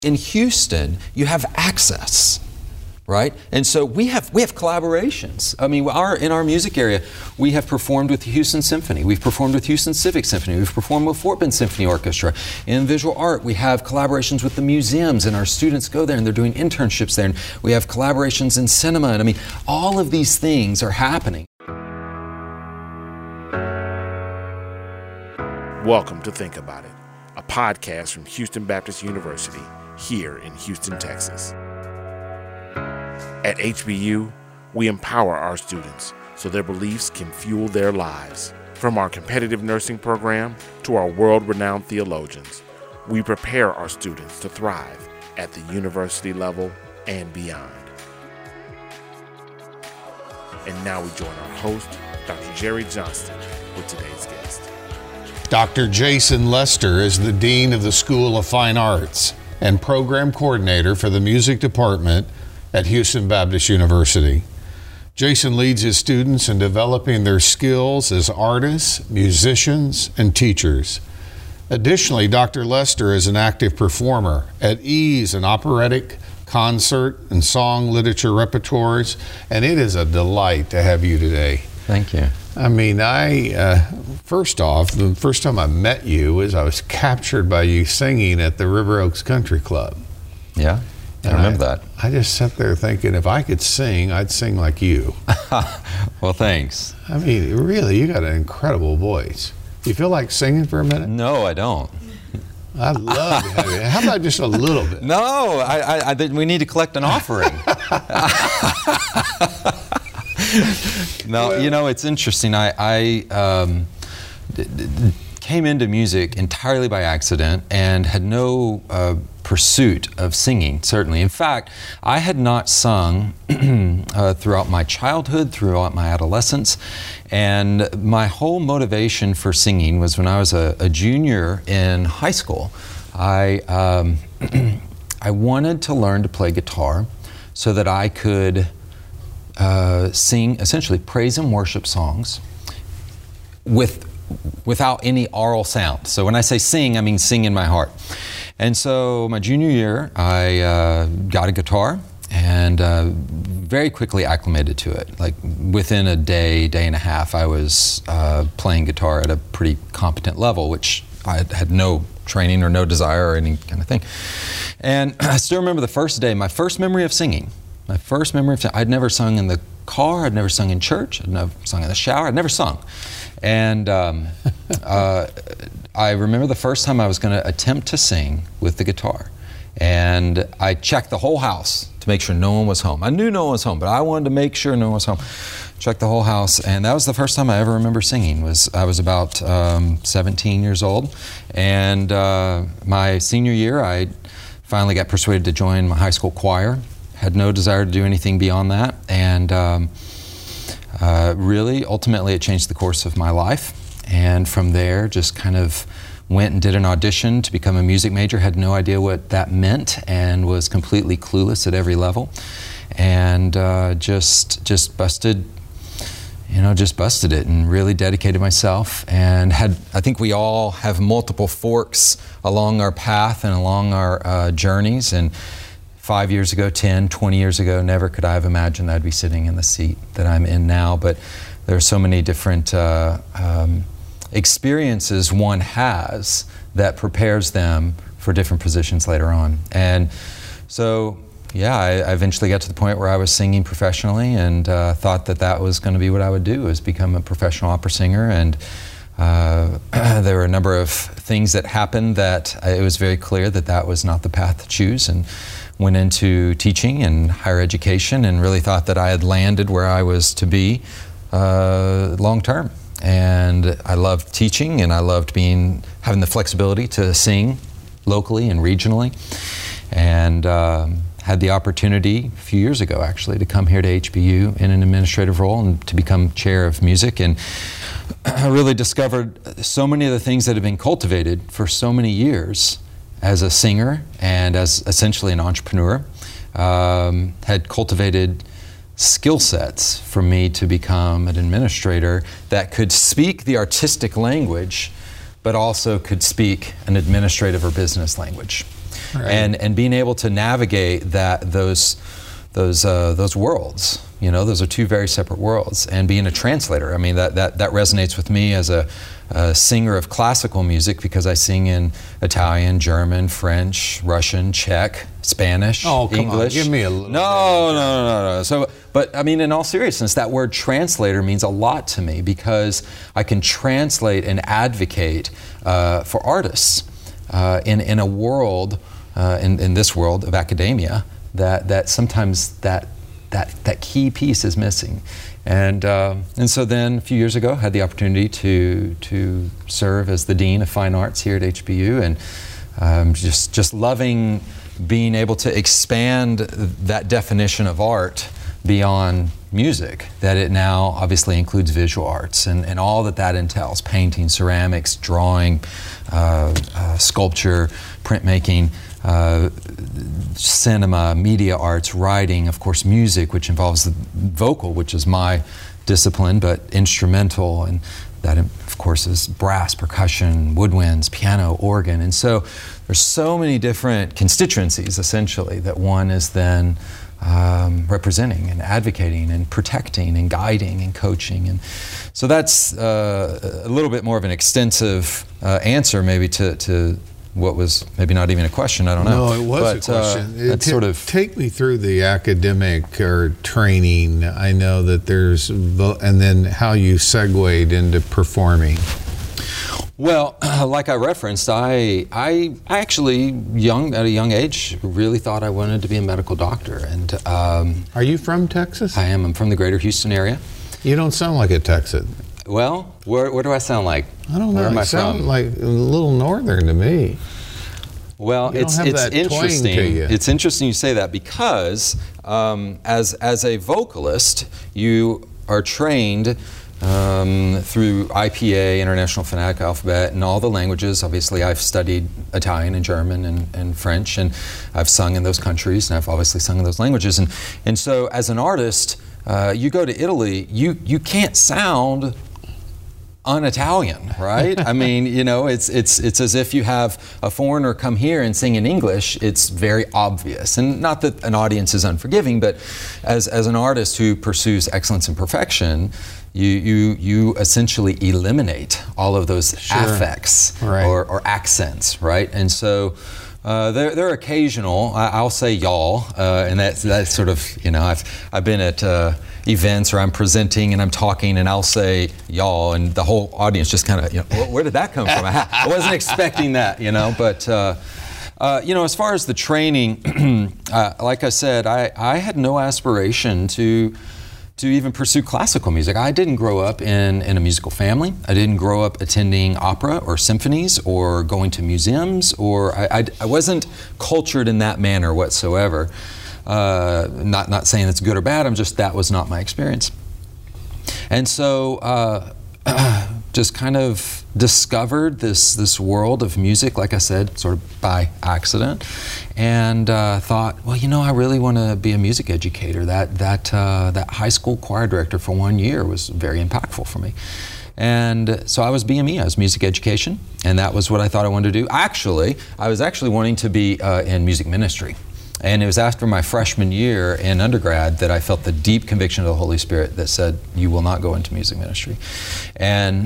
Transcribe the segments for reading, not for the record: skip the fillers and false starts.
In Houston, you have access, right? And so we have collaborations. I mean, in our music area, we have performed with the Houston Symphony. We've performed with Houston Civic Symphony. We've performed with Fort Bend Symphony Orchestra. In visual art, we have collaborations with the museums, and our students go there and they're doing internships there. And we have collaborations in cinema. And I mean, all of these things are happening. Welcome to Think About It, a podcast from Houston Baptist University here in Houston, Texas. At HBU, we empower our students so their beliefs can fuel their lives. From our competitive nursing program to our world-renowned theologians, we prepare our students to thrive at the university level and beyond. And now we join our host, Dr. Jerry Johnston, with today's guest. Dr. Jason Lester is the Dean of the School of Fine Arts and Program Coordinator for the Music Department at Houston Baptist University. Jason leads his students in developing their skills as artists, musicians, and teachers. Additionally, Dr. Lester is an active performer, at ease in operatic, concert, and song literature repertoires, and it is a delight to have you today. Thank you. I mean, first off, the first time I met you was I was captured by you singing at the River Oaks Country Club. Yeah, I remember that. I just sat there thinking, if I could sing, I'd sing like you. Well, thanks. I mean, really, you got an incredible voice. You feel like singing for a minute? No, I don't. I'd love to have you. How about just a little bit? No, I think we need to collect an offering. No, you know, it's interesting. I came into music entirely by accident and had no pursuit of singing, certainly. In fact, I had not sung throughout my childhood, throughout my adolescence, and my whole motivation for singing was when I was a junior in high school. I wanted to learn to play guitar so that I could sing essentially praise and worship songs without any oral sound. So when I say sing, I mean sing in my heart. And so my junior year, I got a guitar and very quickly acclimated to it. Like within a day and a half, I was playing guitar at a pretty competent level, which I had no training or no desire or any kind of thing. And I still remember the first day, my first memory of singing. I'd never sung in the car, I'd never sung in church, I'd never sung in the shower, I'd never sung. And I remember the first time I was going to attempt to sing with the guitar. And I checked the whole house to make sure no one was home. I knew no one was home, but I wanted to make sure no one was home. Checked the whole house, and that was the first time I ever remember singing. I was about 17 years old. And my senior year, I finally got persuaded to join my high school choir. Had no desire to do anything beyond that, and really, ultimately, it changed the course of my life. And from there, just kind of went and did an audition to become a music major. Had no idea what that meant, and was completely clueless at every level, and just busted it, and really dedicated myself. And I think we all have multiple forks along our path and along our journeys, and 5 years ago, 10, 20 years ago, never could I have imagined I'd be sitting in the seat that I'm in now. But there are so many different experiences one has that prepares them for different positions later on. And so, yeah, I eventually got to the point where I was singing professionally, and thought that was going to be what I would do, is become a professional opera singer. And there were a number of things that happened that it was very clear that was not the path to choose, and went into teaching and higher education, and really thought that I had landed where I was to be long term. And I loved teaching, and I loved having the flexibility to sing locally and regionally, and had the opportunity a few years ago actually to come here to HBU in an administrative role and to become chair of music. And I really discovered so many of the things that have been cultivated for so many years as a singer and as essentially an entrepreneur, had cultivated skill sets for me to become an administrator that could speak the artistic language, but also could speak an administrative or business language. Right. and being able to navigate those worlds. Those are two very separate worlds. And being a translator, I mean, that resonates with me as a singer of classical music, because I sing in Italian, German, French, Russian, Czech, Spanish, English. Give me a little. No. So, but I mean, in all seriousness, that word translator means a lot to me, because I can translate and advocate for artists in a world, in this world of academia, that sometimes that key piece is missing. And so then a few years ago, I had the opportunity to serve as the Dean of Fine Arts here at HBU, and just loving being able to expand that definition of art beyond music, that it now obviously includes visual arts and all that entails: painting, ceramics, drawing, sculpture, printmaking, cinema, media arts, writing, of course music, which involves the vocal, which is my discipline, but instrumental, and that of course is brass, percussion, woodwinds, piano, organ. And so there's so many different constituencies essentially that one is then representing and advocating and protecting and guiding and coaching. And so that's a little bit more of an extensive answer maybe to what was maybe not even a question, I don't know. No, it was a question. That's sort of... Take me through the academic or training. I know that there's, and then how you segued into performing. Well, like I referenced, I actually, at a young age, really thought I wanted to be a medical doctor. And are you from Texas? I am. I'm from the greater Houston area. You don't sound like a Texan. Well, where do I sound like? I don't know. Where am I you sound from? like a little northern to me. Well, it's interesting. It's interesting you say that, because as a vocalist, you are trained through IPA, International Phonetic Alphabet, and all the languages. Obviously, I've studied Italian and German and French, and I've sung in those countries, and I've obviously sung in those languages. And so, as an artist, you go to Italy, you can't sound un-Italian, right? I mean, it's as if you have a foreigner come here and sing in English. It's very obvious, and not that an audience is unforgiving, but as an artist who pursues excellence and perfection, you essentially eliminate all of those affects or accents, right? And so they're occasional. I'll say y'all, and that's sort of, I've been at events, or I'm presenting and I'm talking, and I'll say y'all, and the whole audience just kind of, where did that come from? I wasn't expecting that, but as far as the training, like I said, I had no aspiration to even pursue classical music. I didn't grow up in a musical family. I didn't grow up attending opera or symphonies or going to museums, or I wasn't cultured in that manner whatsoever. Not saying it's good or bad, that was not my experience. And so just kind of discovered this world of music, like I said, sort of by accident, and thought, well, I really want to be a music educator. That high school choir director for 1 year was very impactful for me. And so I was BME, I was music education, and that was what I thought I wanted to do. Actually, I was actually wanting to be in music ministry. And it was after my freshman year in undergrad that I felt the deep conviction of the Holy Spirit that said, you will not go into music ministry. And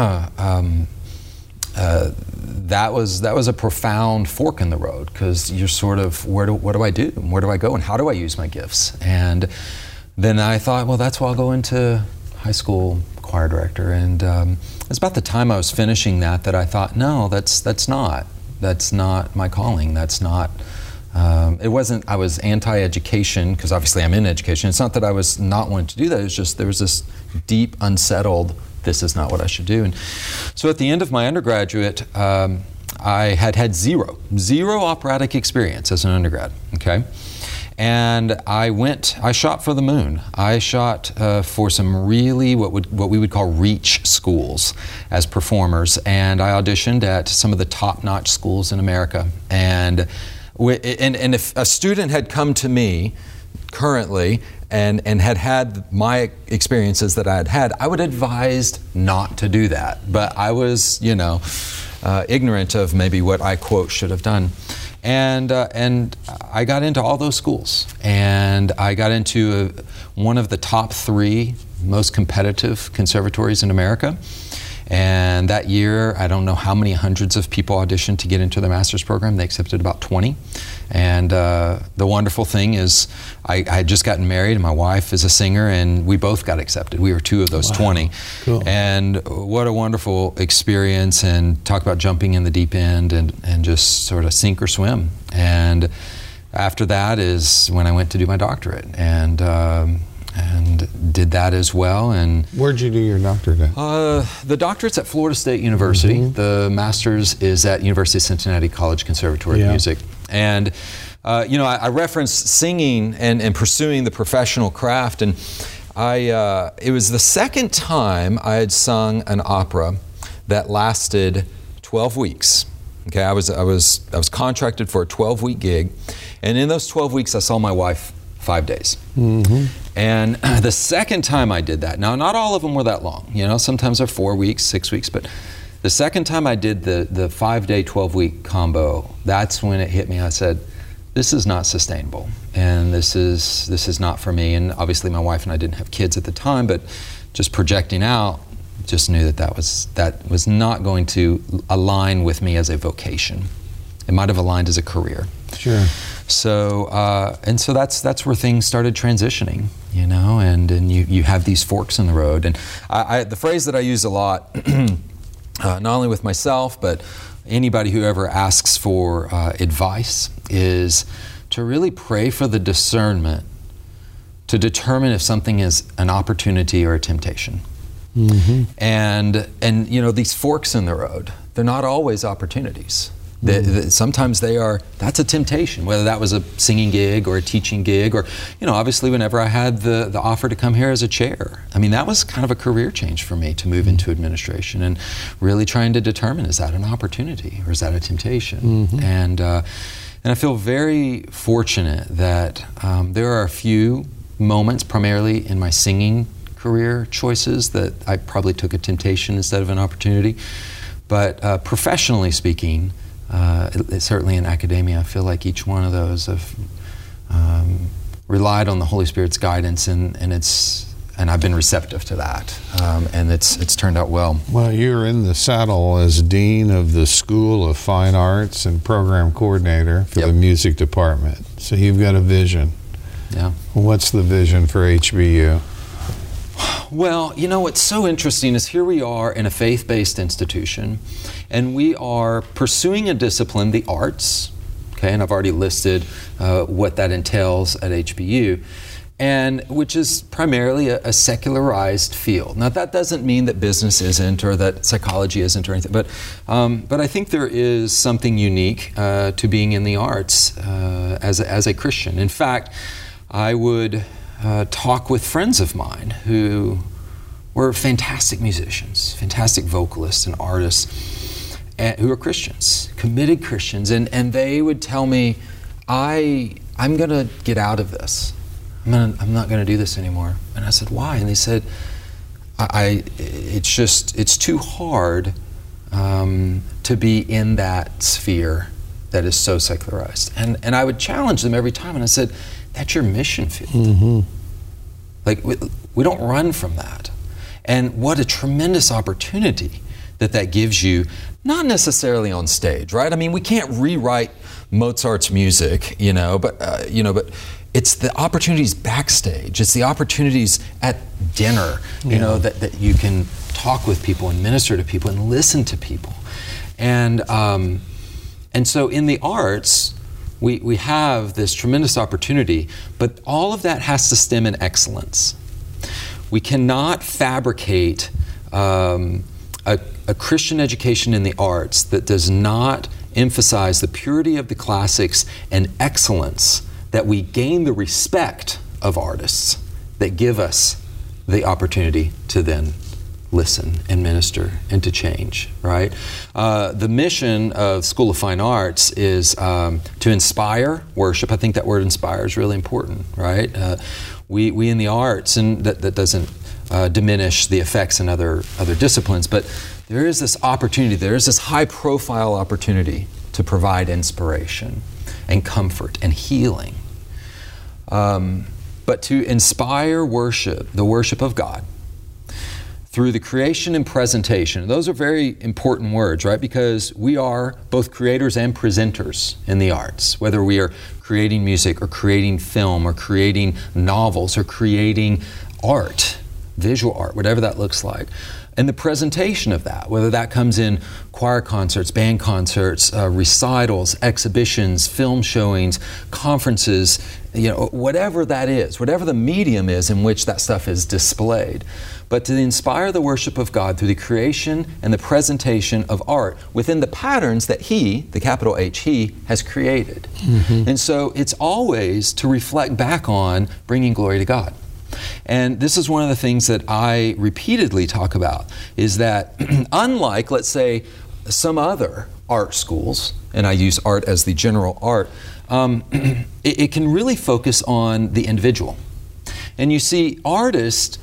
that was a profound fork in the road, because you're sort of, what do I do? And where do I go? And how do I use my gifts? And then I thought, well, that's why I'll go into high school choir director. And it's about the time I was finishing that I thought, no, that's not my calling. That's not. It wasn't, I was anti-education, because obviously I'm in education. It's not that I was not wanting to do that. It's just there was this deep, unsettled, this is not what I should do. And so at the end of my undergraduate, I had zero operatic experience as an undergrad, okay? And I shot for the moon. I shot for some really what we would call reach schools as performers, and I auditioned at some of the top-notch schools in America. And if a student had come to me currently and had my experiences that I had, I would advise not to do that. But I was, ignorant of maybe what I, quote, should have done. And I got into all those schools, and I got into one of the top 3 most competitive conservatories in America. And that year, I don't know how many hundreds of people auditioned to get into the master's program. They accepted about 20. And the wonderful thing is I had just gotten married, and my wife is a singer, and we both got accepted. We were 2 of those 20. Cool. And what a wonderful experience, and talk about jumping in the deep end and just sort of sink or swim. And after that is when I went to do my doctorate, and did that as well. And where'd you do your doctorate at? The doctorate's at Florida State University. Mm-hmm. The master's is at University of Cincinnati College Conservatory of Music. And I referenced singing and pursuing the professional craft, and it was the second time I had sung an opera that lasted 12 weeks. Okay, I was contracted for a 12-week gig, and in those 12 weeks I saw my wife 5 days. Mm-hmm. And the second time I did that, now not all of them were that long, sometimes they're 4 weeks, 6 weeks, but the second time I did the 5-day, 12-week combo, that's when it hit me. I said, this is not sustainable, and this is not for me. And obviously my wife and I didn't have kids at the time, but just projecting out, just knew that was not going to align with me as a vocation. It might have aligned as a career. Sure. So so that's where things started transitioning, and you have these forks in the road. And the phrase that I use a lot, not only with myself, but anybody who ever asks for advice, is to really pray for the discernment to determine if something is an opportunity or a temptation. Mm-hmm. And these forks in the road, they're not always opportunities. Sometimes that's a temptation, whether that was a singing gig or a teaching gig, or, obviously whenever I had the offer to come here as a chair. I mean, that was kind of a career change for me, to move into administration and really trying to determine, is that an opportunity or is that a temptation? Mm-hmm. And I feel very fortunate that there are a few moments, primarily in my singing career choices, that I probably took a temptation instead of an opportunity. But professionally speaking, certainly in academia, I feel like each one of those have relied on the Holy Spirit's guidance, and I've been receptive to that, and it's turned out well. Well, you're in the saddle as Dean of the School of Fine Arts and Program Coordinator for the music department, so you've got a vision. Yeah. What's the vision for HBU? Well, what's so interesting is here we are in a faith-based institution, and we are pursuing a discipline, the arts, okay, and I've already listed what that entails at HBU, and which is primarily a secularized field. Now, that doesn't mean that business isn't, or that psychology isn't, or anything, but I think there is something unique to being in the arts as a Christian. In fact, I would talk with friends of mine who were fantastic musicians, fantastic vocalists and artists, who are Christians, committed Christians, and they would tell me, I'm going to get out of this. I'm not going to do this anymore. And I said, why? And they said, it's too hard to be in that sphere that is so secularized. And I would challenge them every time, and I said, that's your mission field. Mm-hmm. Like, we don't run from that. And what a tremendous opportunity that gives you, not necessarily on stage, right? I mean, we can't rewrite Mozart's music, but it's the opportunities backstage. It's the opportunities at dinner, that you can talk with people and minister to people and listen to people. And so in the arts, we have this tremendous opportunity, but all of that has to stem in excellence. We cannot fabricate a Christian education in the arts that does not emphasize the purity of the classics and excellence, that we gain the respect of artists that give us the opportunity to then listen and minister and to change, right? The mission of School of Fine Arts is to inspire worship. I think that word inspire is really important, right? We in the arts, and that doesn't diminish the effects in other disciplines, but there is this opportunity, there is this high-profile opportunity to provide inspiration and comfort and healing. But to inspire worship, the worship of God, through the creation and presentation. Those are very important words, right? Because we are both creators and presenters in the arts, whether we are creating music or creating film or creating novels or creating art, visual art, whatever that looks like. And the presentation of that, whether that comes in choir concerts, band concerts, recitals, exhibitions, film showings, conferences, whatever that is, whatever the medium is in which that stuff is displayed. But to inspire the worship of God through the creation and the presentation of art within the patterns that He, the capital H, He, has created. Mm-hmm. And so it's always to reflect back on bringing glory to God. And this is one of the things that I repeatedly talk about, is that unlike, let's say, some other art schools, and I use art as the general art, it can really focus on the individual. And you see, artists,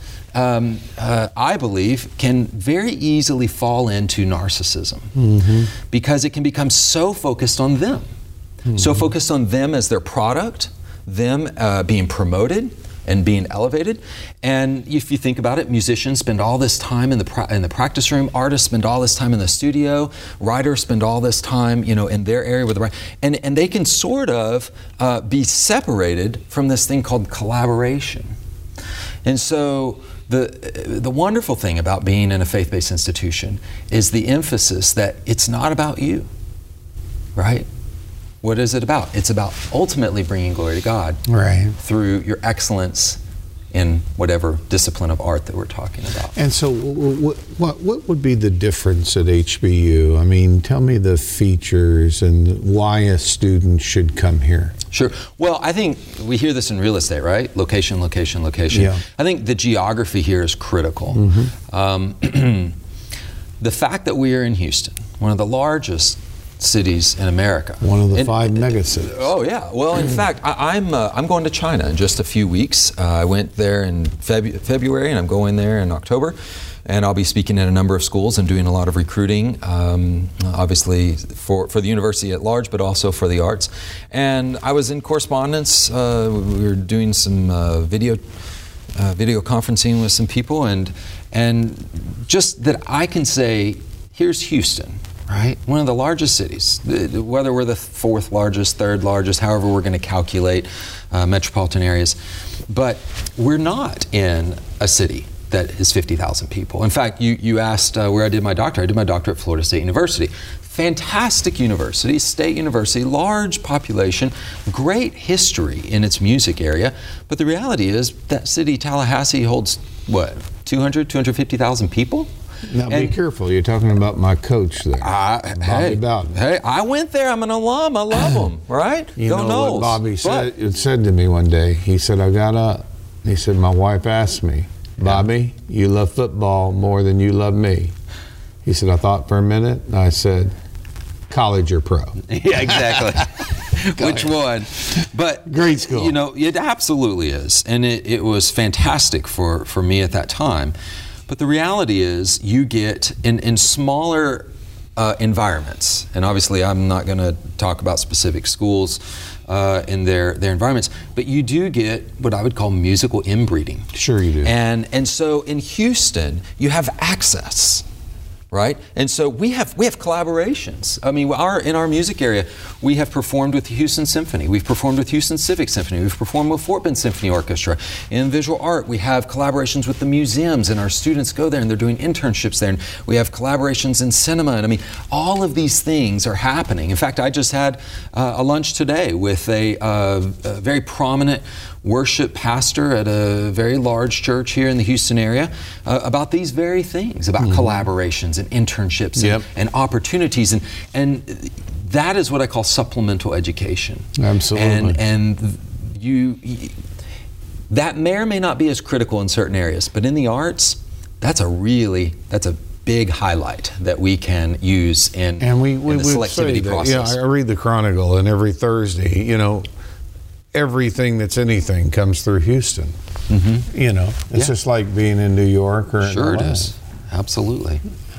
I believe, can very easily fall into narcissism, mm-hmm. because it can become so focused on them, mm-hmm. so focused on them as their product, them being promoted and being elevated. And if you think about it, musicians spend all this time in the practice room, artists spend all this time in the studio, writers spend all this time, in their area with the writing, and they can sort of be separated from this thing called collaboration. And so the wonderful thing about being in a faith-based institution is the emphasis that it's not about you, right? What is it about? It's about ultimately bringing glory to God, right, through your excellence in whatever discipline of art that we're talking about. And so what would be the difference at HBU? I mean, tell me the features and why a student should come here. Sure. Well, I think we hear this in real estate, right? Location, location, location. Yeah. I think the geography here is critical. Mm-hmm. The fact that we are in Houston, one of the largest cities in America. One of the 5 megacities. Oh yeah. Well, in fact, I'm going to China in just a few weeks. I went there in February, and I'm going there in October. And I'll be speaking at a number of schools and doing a lot of recruiting, obviously for the university at large, but also for the arts. And I was in correspondence. We were doing some video conferencing with some people, and just that I can say, here's Houston, right? One of the largest cities, whether we're the 4th largest, 3rd largest, however we're going to calculate metropolitan areas. But we're not in a city that is 50,000 people. In fact, you asked where I did my doctorate. I did my doctorate at Florida State University. Fantastic university, state university, large population, great history in its music area. But the reality is that city, Tallahassee, holds, 250,000 people? Now be careful, you're talking about my coach there, Bobby Bowden. Hey, I went there, I'm an alum, I love him, right? You Go know Noles. what Bobby said to me one day? He said, I got up. He said, my wife asked me, Bobby, you love football more than you love me. He said, I thought for a minute, and I said, college or pro? Yeah, exactly. Which one? But great school. It absolutely is. And it was fantastic for me at that time. But the reality is you get in smaller environments, and obviously I'm not going to talk about specific schools in their environments, but you do get what I would call musical inbreeding. Sure you do. And so in Houston, you have access, right? And so we have collaborations. I mean, in our music area, we have performed with the Houston Symphony. We've performed with Houston Civic Symphony. We've performed with Fort Bend Symphony Orchestra. In visual art, we have collaborations with the museums, and our students go there and they're doing internships there. And we have collaborations in cinema. And I mean, all of these things are happening. In fact, I just had a lunch today with a very prominent worship pastor at a very large church here in the Houston area about these very things, about collaborations and internships and opportunities. And that is what I call supplemental education. Absolutely. And you that may or may not be as critical in certain areas, but in the arts, that's a big highlight that we can use in the selectivity process. Yeah, I read the Chronicle, and every Thursday, everything that's anything comes through Houston. Mm-hmm. It's just like being in New York or sure it is. Absolutely.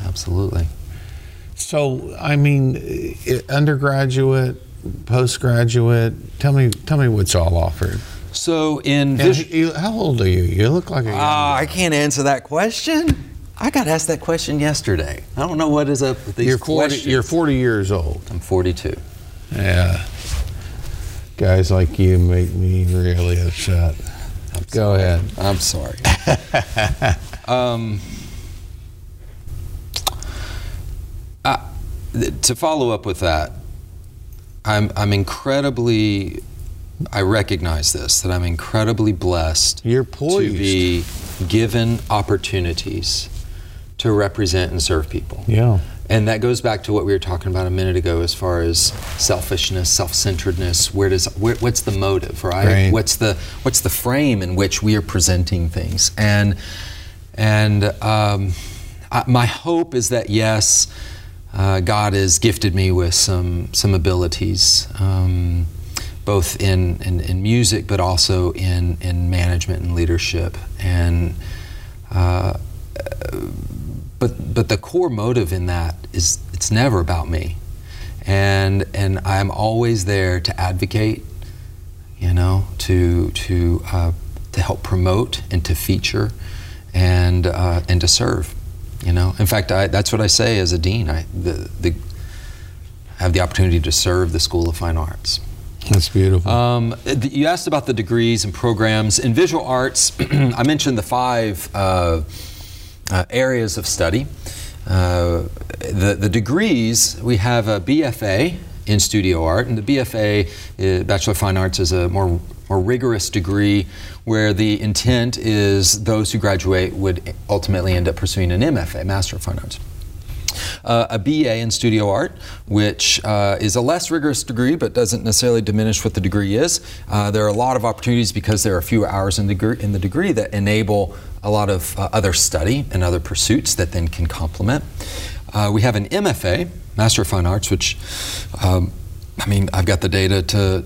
absolutely. So, I mean, undergraduate, postgraduate, tell me what's all offered. So in how old are you? You look like a young guy. I can't answer that question. I got asked that question yesterday. I don't know what is up with these questions. You're 40 years old. I'm 42. Yeah. Guys like you make me really upset. Go ahead. I'm sorry. To follow up with that, I'm incredibly, I recognize this, that I'm incredibly blessed You're poised. to be given opportunities to represent and serve people. Yeah. And that goes back to what we were talking about a minute ago as far as selfishness, self-centeredness. What's the motive, right? What's the frame in which we are presenting things? And my hope is that yes, God has gifted me with some abilities, both in music, but also in management and leadership. And but the core motive in that is it's never about me, and I'm always there to advocate, to help promote and to feature, and to serve. In fact, that's what I say as a dean. I have the opportunity to serve the School of Fine Arts. That's beautiful. You asked about the degrees and programs. In visual arts, I mentioned the 5 areas of study. The degrees, we have a BFA in studio art, and the BFA, Bachelor of Fine Arts, is a more rigorous degree where the intent is those who graduate would ultimately end up pursuing an MFA, Master of Fine Arts. A BA in studio art, which is a less rigorous degree but doesn't necessarily diminish what the degree is. There are a lot of opportunities because there are a few hours in the degree that enable a lot of other study and other pursuits that then can complement. We have an MFA, Master of Fine Arts, which I've got the data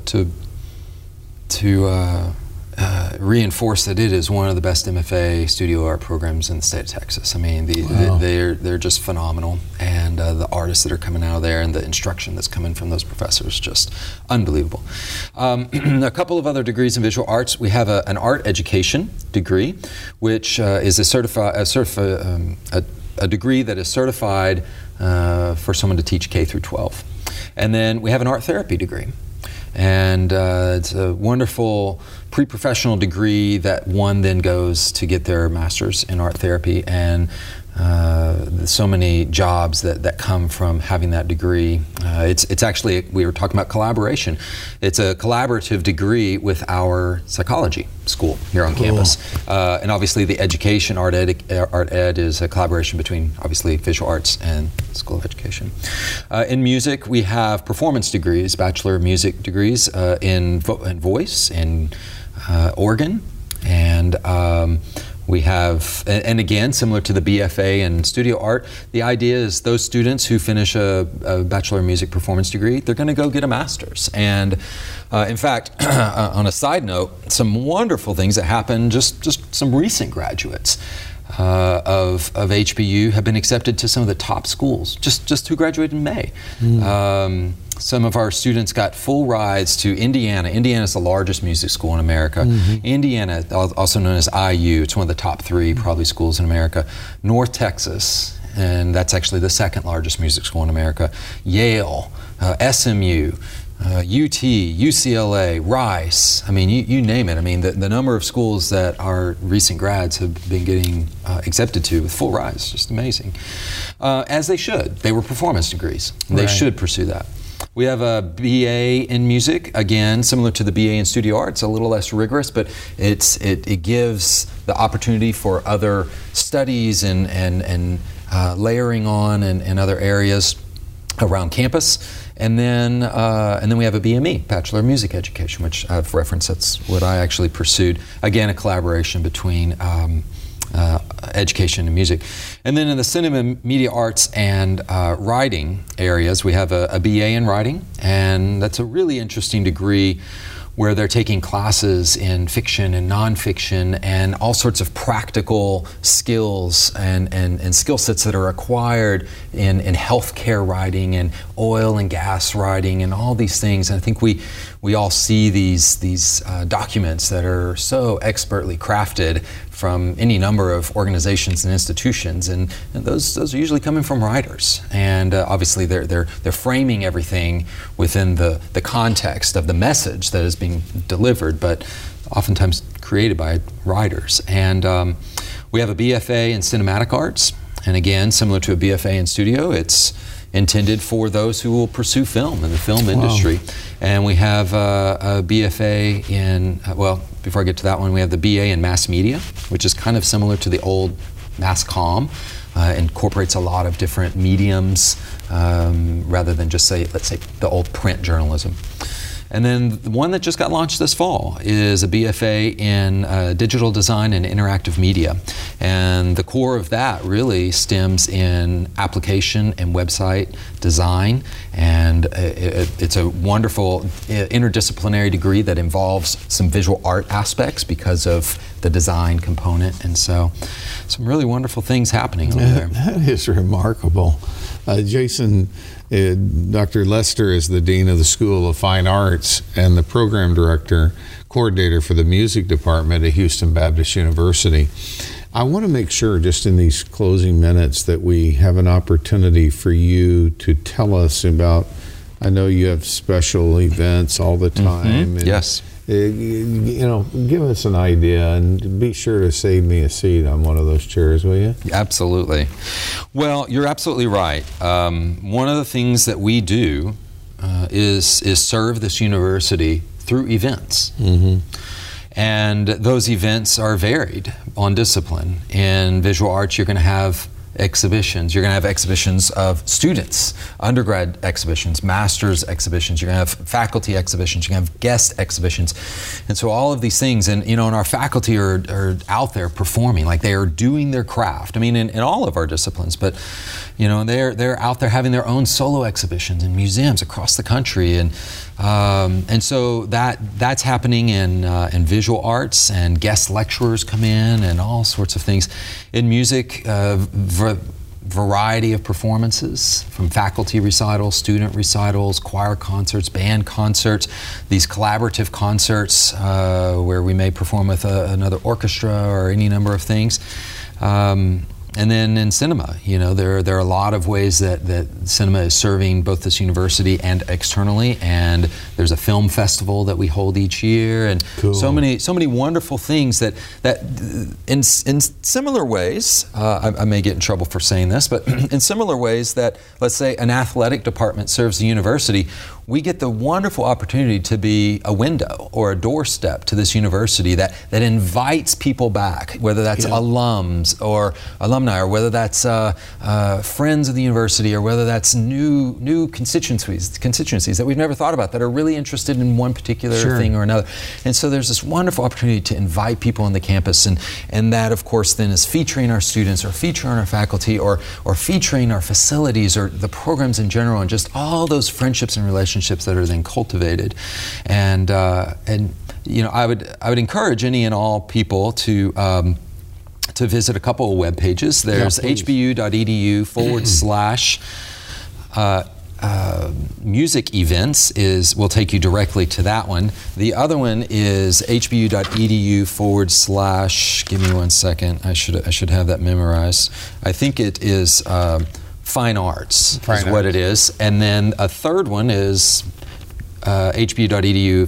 to reinforce that it is one of the best MFA studio art programs in the state of Texas. They're just phenomenal, and the artists that are coming out of there and the instruction that's coming from those professors, just unbelievable. A couple of other degrees in visual arts. We have an art education degree, which is a degree that is certified for someone to teach K through 12. And then we have an art therapy degree. And it's a wonderful pre-professional degree that one then goes to get their master's in art therapy, and so many jobs that come from having that degree. It's actually, we were talking about collaboration. It's a collaborative degree with our psychology school here on campus. And obviously the education, art ed is a collaboration between obviously visual arts and School of Education. In music, we have performance degrees, Bachelor of Music degrees in voice, in organ, and we have, and again, similar to the BFA in studio art, the idea is those students who finish a Bachelor of Music performance degree, they're going to go get a master's. And in fact, on a side note, some wonderful things that happened, just some recent graduates of HBU have been accepted to some of the top schools, just who graduated in May. Some of our students got full rides to Indiana. Indiana is the largest music school in America. Indiana, also known as IU, it's one of the top 3 probably schools in America. North Texas, and that's actually the 2nd largest music school in America. Yale, SMU, UT, UCLA, Rice, you name it. The number of schools that our recent grads have been getting accepted to with full rides, just amazing. As they should. They were performance degrees. They should pursue that. We have a BA in music, again, similar to the BA in studio arts, a little less rigorous, but it gives the opportunity for other studies and layering on in other areas around campus. And then we have a BME, Bachelor of Music Education, which I've referenced. That's what I actually pursued. Again, a collaboration between education and music. And then in the cinema, media arts, and writing areas, we have a BA in writing, and that's a really interesting degree where they're taking classes in fiction and nonfiction and all sorts of practical skills and skill sets that are acquired in healthcare writing and oil and gas writing and all these things. And I think we all see these documents that are so expertly crafted from any number of organizations and institutions, and those are usually coming from writers. And obviously they're framing everything within the context of the message that is being delivered, but oftentimes created by writers. And we have a BFA in Cinematic Arts, and again, similar to a BFA in studio, it's intended for those who will pursue film in the film industry. And we have a BFA in, well, before I get to that one, we have the BA in mass media, which is kind of similar to the old mass comm, incorporates a lot of different mediums rather than just say, let's say, the old print journalism. And then the one that just got launched this fall is a BFA in digital design and interactive media. And the core of that really stems in application and website design. And it's a wonderful interdisciplinary degree that involves some visual art aspects because of the design component. And so some really wonderful things happening over there. That is remarkable. Jason, Dr. Lester is the Dean of the School of Fine Arts and the Program Director, Coordinator for the Music Department at Houston Baptist University. I want to make sure, just in these closing minutes, that we have an opportunity for you to tell us about, I know you have special events all the time. And yes. You know, give us an idea, and be sure to save me a seat on one of those chairs, will you? Absolutely. Well, you're absolutely right. One of the things that we do is serve this university through events. And those events are varied on discipline. In visual arts, you're going to have exhibitions. You're going to have exhibitions of students, undergrad exhibitions, master's exhibitions. You're going to have faculty exhibitions. You're going to have guest exhibitions. And so all of these things, and you know, and our faculty are out there performing, like they are doing their craft. I mean, in all of our disciplines, but you know, they're out there having their own solo exhibitions in museums across the country, and so that's happening in visual arts, and guest lecturers come in, and all sorts of things. In music, variety of performances, from faculty recitals, student recitals, choir concerts, band concerts, these collaborative concerts where we may perform with another orchestra or any number of things. And then in cinema, you know, there are a lot of ways that cinema is serving both this university and externally. And there's a film festival that we hold each year, and cool. so many wonderful things that in similar ways, I may get in trouble for saying this, but in similar ways that, let's say, an athletic department serves the university, we get the wonderful opportunity to be a window or a doorstep to this university that invites people back, whether that's alums or alumni, or whether that's friends of the university, or whether that's new constituencies that we've never thought about that are really interested in one particular thing or another. And so there's this wonderful opportunity to invite people on the campus, and that of course then is featuring our students, or featuring our faculty, or featuring our facilities, or the programs in general, and just all those friendships and relationships that are then cultivated. And you know, I would encourage any and all people to visit a couple of web pages. There's hbu.edu / music events will take you directly to that one. The other one is hbu.edu / give me 1 second, I should have that memorized. I think it is Fine Arts is what it is. And then a third one is hbu.edu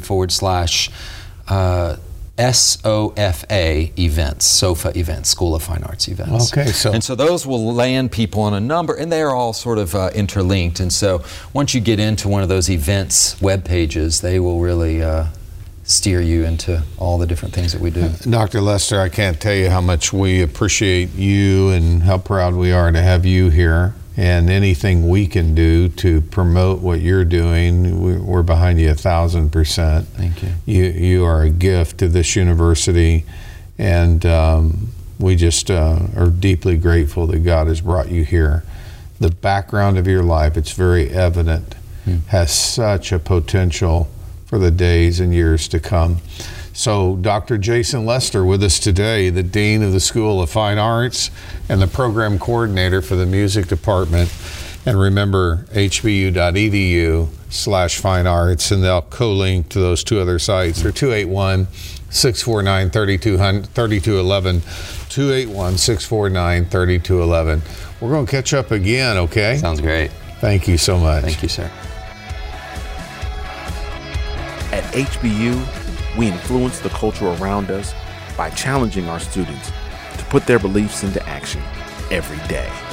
/ SOFA events, SOFA events, School of Fine Arts events. Okay, and so those will land people on a number, and they are all sort of interlinked. And so once you get into one of those events web pages, they will really steer you into all the different things that we do. Dr. Lester, I can't tell you how much we appreciate you and how proud we are to have you here. And anything we can do to promote what you're doing, we're behind you 1,000%. Thank you. You are a gift to this university, and we just are deeply grateful that God has brought you here. The background of your life, it's very evident, has such a potential for the days and years to come. So Dr. Jason Lester with us today, the Dean of the School of Fine Arts and the Program Coordinator for the Music Department. And remember, hbu.edu/fine arts, and they'll co-link to those two other sites. They're 281-649-3211, 281-649-3211. We're going to catch up again, okay? Sounds great. Thank you so much. Thank you, sir. At HBU, we influence the culture around us by challenging our students to put their beliefs into action every day.